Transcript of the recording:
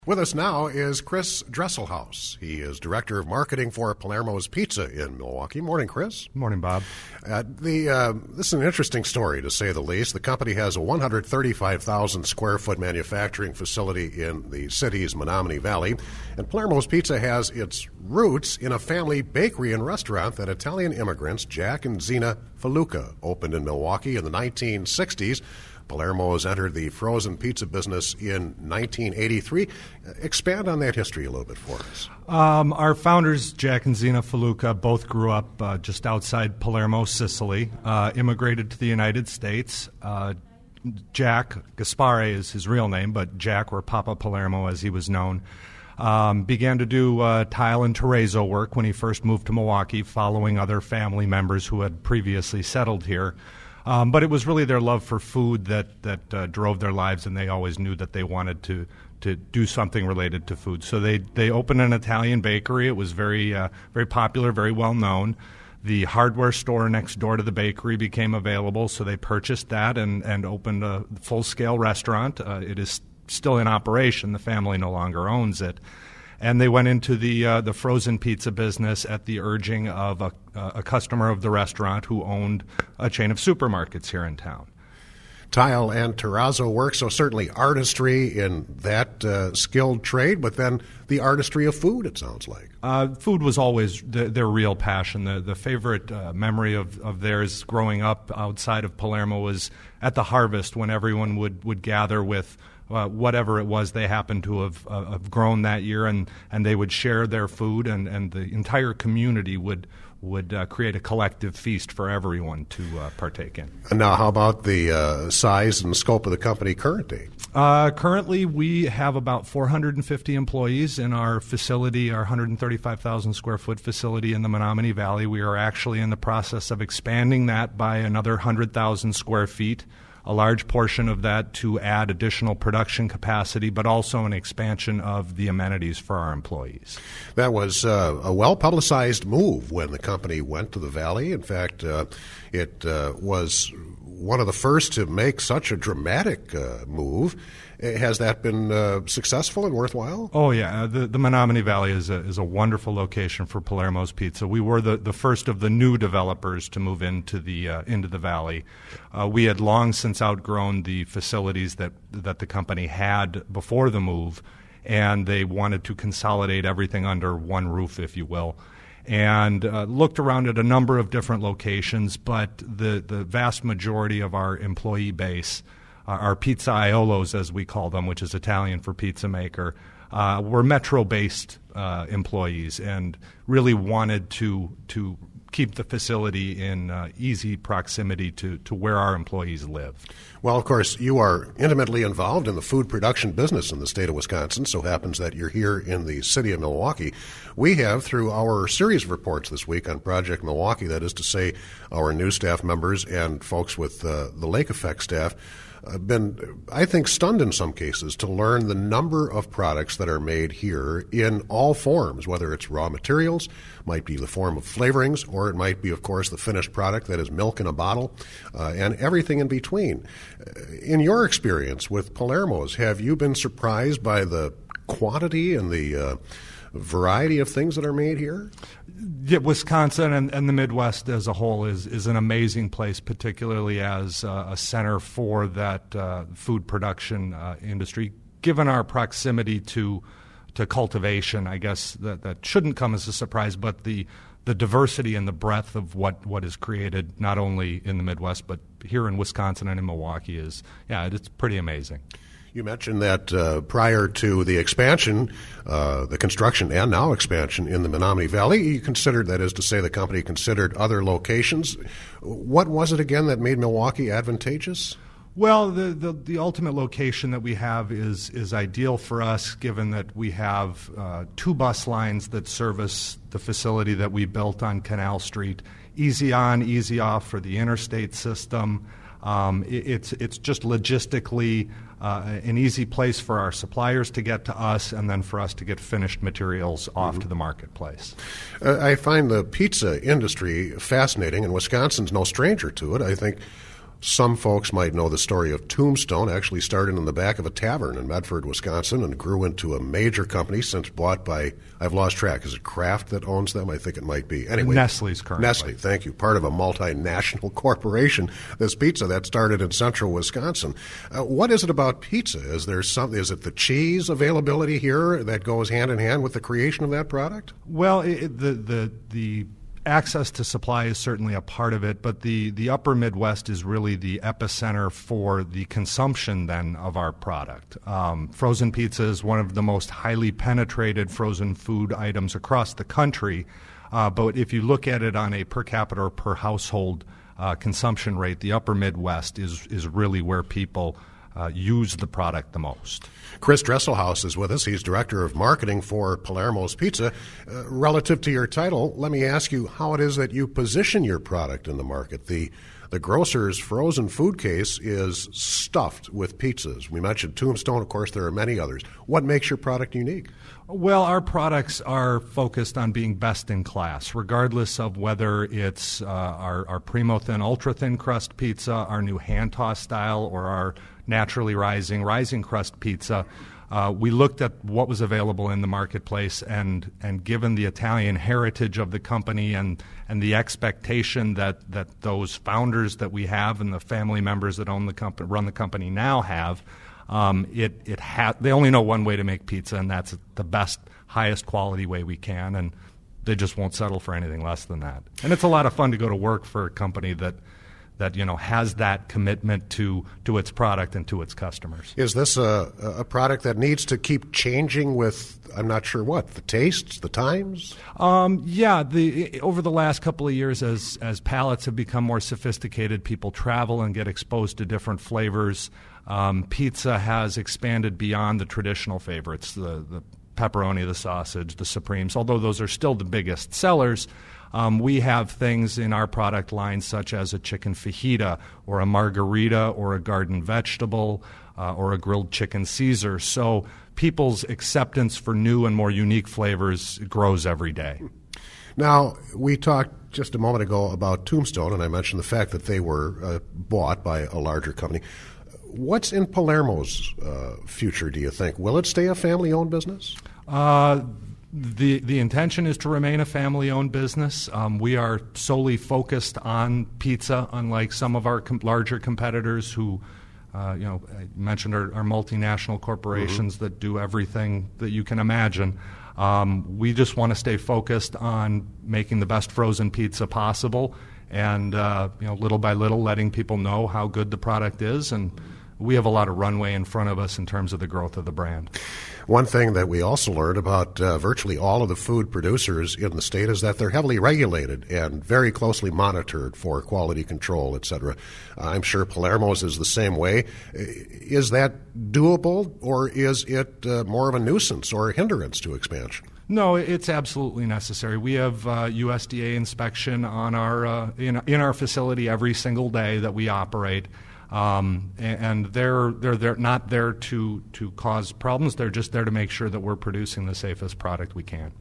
With us now is Chris Dresselhaus. He is Director of Marketing for Palermo's Pizza in Milwaukee. Morning, Chris. Morning, Bob. This is an interesting story, to say the least. The company has a 135,000 square foot manufacturing facility in the city's Menominee Valley, and Palermo's Pizza has its roots in a family bakery and restaurant that Italian immigrants Jack and Zena Feluca opened in Milwaukee in the 1960s. Palermo has entered the frozen pizza business in 1983. Expand on that history a little bit for us. Our founders, Jack and Zena Feluca, both grew up just outside Palermo, Sicily, immigrated to the United States. Jack, Gaspare is his real name, but Jack, or Papa Palermo as he was known, began to do tile and terrazzo work when he first moved to Milwaukee, following other family members who had previously settled here. But it was really their love for food that drove their lives, and they always knew that they wanted to do something related to food. So they opened an Italian bakery. It was very popular, very well known. The hardware store next door to the bakery became available, so they purchased that and opened a full-scale restaurant. It is still in operation. The family no longer owns it. And they went into the frozen pizza business at the urging of a customer of the restaurant who owned a chain of supermarkets here in town. Tile and terrazzo work, so certainly artistry in that skilled trade, but then the artistry of food, it sounds like. Food was always their real passion. The favorite memory of theirs growing up outside of Palermo was at the harvest, when everyone would gather with whatever it was they happened to have grown that year, and they would share their food, and the entire community would create a collective feast for everyone to partake in. And now, how about the size and scope of the company currently? Currently, we have about 450 employees in our facility, our 135,000 square foot facility in the Menominee Valley. We are actually in the process of expanding that by another 100,000 square feet. A large portion of that to add additional production capacity, but also an expansion of the amenities for our employees. That was a well-publicized move when the company went to the Valley. In fact, it was one of the first to make such a dramatic move. Has that been successful and worthwhile? Oh, yeah. The Menominee Valley is a wonderful location for Palermo's Pizza. We were the first of the new developers to move into the valley. We had long since outgrown the facilities that the company had before the move, and they wanted to consolidate everything under one roof, if you will, and looked around at a number of different locations, but the vast majority of our employee base, our pizzaiolos, as we call them, which is Italian for pizza maker, were metro-based employees and really wanted to keep the facility in easy proximity to where our employees live. Well, of course, you are intimately involved in the food production business in the state of Wisconsin. So happens that you're here in the city of Milwaukee. We have, through our series of reports this week on Project Milwaukee, that is to say our new staff members and folks with the Lake Effect staff, been, I think, stunned in some cases to learn the number of products that are made here in all forms, whether it's raw materials, might be the form of flavorings, or it might be, of course, the finished product that is milk in a bottle, and everything in between. In your experience with Palermo's, have you been surprised by the quantity and the variety of things that are made here? Yeah, Wisconsin and the Midwest as a whole is an amazing place, particularly as a center for that food production industry. Given our proximity to cultivation, I guess that shouldn't come as a surprise, but the diversity and the breadth of what is created not only in the Midwest but here in Wisconsin and in Milwaukee it's pretty amazing. You mentioned that prior to the expansion, the construction and now expansion in the Menominee Valley, you considered, that is to say the company considered other locations. What was it again that made Milwaukee advantageous? Well, the ultimate location that we have is ideal for us, given that we have 2 bus lines that service the facility that we built on Canal Street. Easy on, easy off for the interstate system. It's just logistically an easy place for our suppliers to get to us, and then for us to get finished materials off to the marketplace. I find the pizza industry fascinating, and Wisconsin's no stranger to it. I think some folks might know the story of Tombstone. Actually started in the back of a tavern in Medford, Wisconsin, and grew into a major company since bought by, I've lost track, is it Kraft that owns them? I think it might be. Anyway, Nestle's currently. Nestle, thank you. Part of a multinational corporation. This pizza that started in central Wisconsin. What is it about pizza? Is it the cheese availability here that goes hand in hand with the creation of that product? Well, the access to supply is certainly a part of it, but the upper Midwest is really the epicenter for the consumption then of our product. Frozen pizza is one of the most highly penetrated frozen food items across the country, but if you look at it on a per capita or per household consumption rate, the upper Midwest is really where people use the product the most. Chris Dresselhaus is with us. He's Director of Marketing for Palermo's Pizza. Relative to your title, let me ask you how it is that you position your product in the market. The grocer's frozen food case is stuffed with pizzas. We mentioned Tombstone. Of course, there are many others. What makes your product unique? Well, our products are focused on being best in class, regardless of whether it's our Primo Thin, Ultra Thin crust pizza, our new hand toss style, or our naturally rising crust pizza. We looked at what was available in the marketplace, and given the Italian heritage of the company and the expectation that those founders that we have and the family members that run the company now have, they only know one way to make pizza, and that's the best, highest quality way we can, and they just won't settle for anything less than that. And it's a lot of fun to go to work for a company that has that commitment to its product and to its customers. Is this a product that needs to keep changing with, I'm not sure what, the tastes, the times? Yeah, over the last couple of years, as palates have become more sophisticated, people travel and get exposed to different flavors. Pizza has expanded beyond the traditional favorites, the pepperoni, the sausage, the Supremes, although those are still the biggest sellers. We have things in our product line such as a chicken fajita or a margarita or a garden vegetable or a grilled chicken Caesar. So people's acceptance for new and more unique flavors grows every day. Now, we talked just a moment ago about Tombstone, and I mentioned the fact that they were bought by a larger company. What's in Palermo's future, do you think? Will it stay a family-owned business? The intention is to remain a family-owned business. We are solely focused on pizza, unlike some of our larger competitors who, I mentioned are multinational corporations that do everything that you can imagine. We just want to stay focused on making the best frozen pizza possible, and little by little, letting people know how good the product is. And we have a lot of runway in front of us in terms of the growth of the brand. One thing that we also learned about virtually all of the food producers in the state is that they're heavily regulated and very closely monitored for quality control, et cetera. I'm sure Palermo's is the same way. Is that doable, or is it more of a nuisance or a hindrance to expansion? No, it's absolutely necessary. We have USDA inspection on our in our facility every single day that we operate. And they're not there to cause problems. They're just there to make sure that we're producing the safest product we can.